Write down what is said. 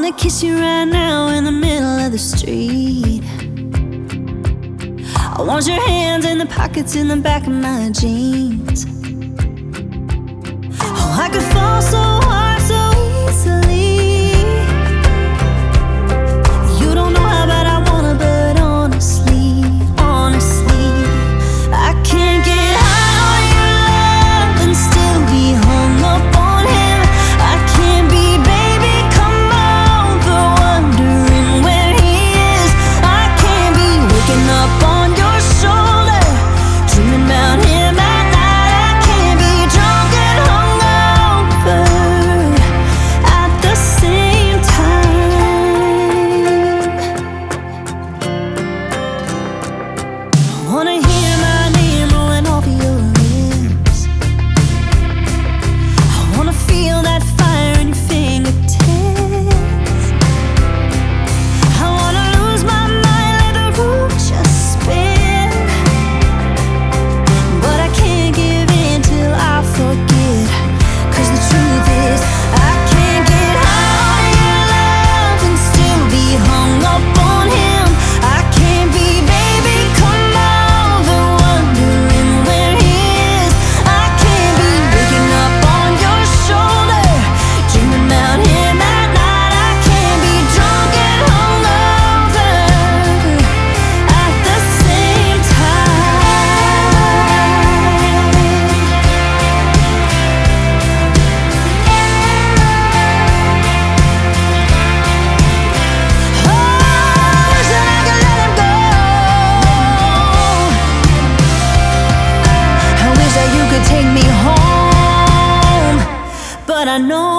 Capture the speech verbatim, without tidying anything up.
wanna kiss you right now in the middle of the street. I want your hands in the pockets in the back of my jeans. Oh, I could fall so hard so easily. You don't know how bad I wanna, but honestly, honestly, I can't get high on your love and still be hung up on him. I can't be, baby, come over, wondering where he is. I can't be waking up on your shoulder, dreaming about him at night. I can't be drunk and hungover at the same time. I wanna hear my name rolling off your lips. I wanna feel that fire in your fingertips. I wanna lose my mind, let the room just spin. But I can't give in till I forget. 'Cause the truth is, I can't get high on your love and still be hung up on him. I can't be, baby, come over, wondering where he is. I can't be waking up on your shoulder, dreaming about him at night. I can't be drunk and hungover at the same time. Oh, wish that I could let him go. I wish that you could take me home, but I know